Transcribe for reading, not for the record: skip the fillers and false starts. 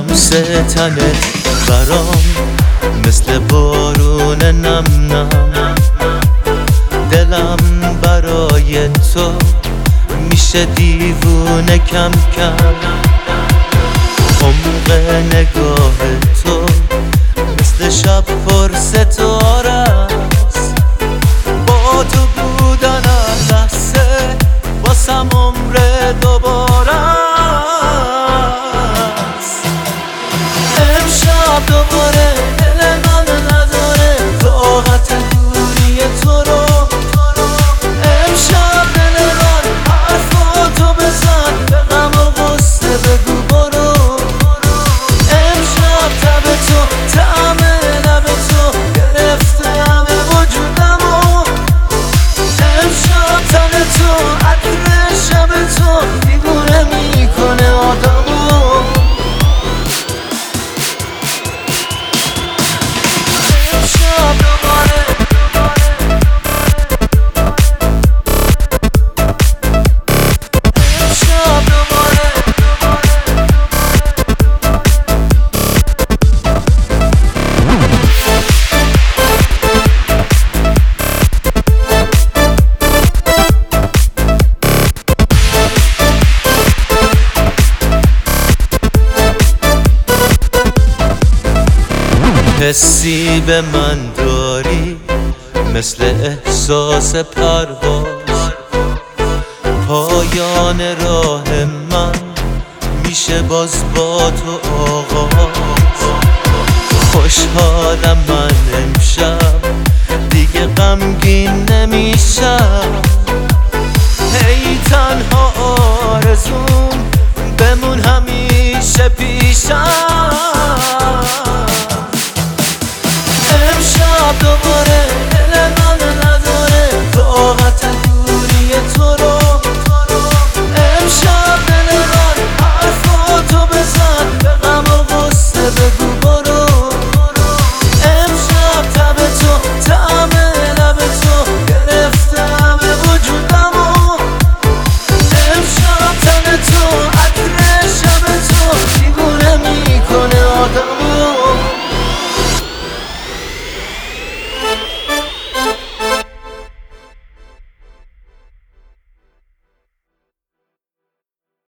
بوس تنت برام مثل بارون نم نم، دلم برای تو میشه دیوونه کم کم. عمق نگاه تو مثل شب پر ستاره است، با تو بودن هر لحظه واسم عمر دوباره است. امشب دوباره دل من نداره طاقت دوری تو رو، امشب دل من حرفاتو بزن، به غم و غصه بگو برو. امشب تب تو طعم لب تو گرفته همه وجودمو، امشب تن تو عطر شب تو دیوونه میکنه آدمو. امشب دوباره حسی به من داری مثل احساس پرواز، پایان راه من میشه باز با تو آغاز. خوشحالم من امشب دیگه غمگین نمیشم،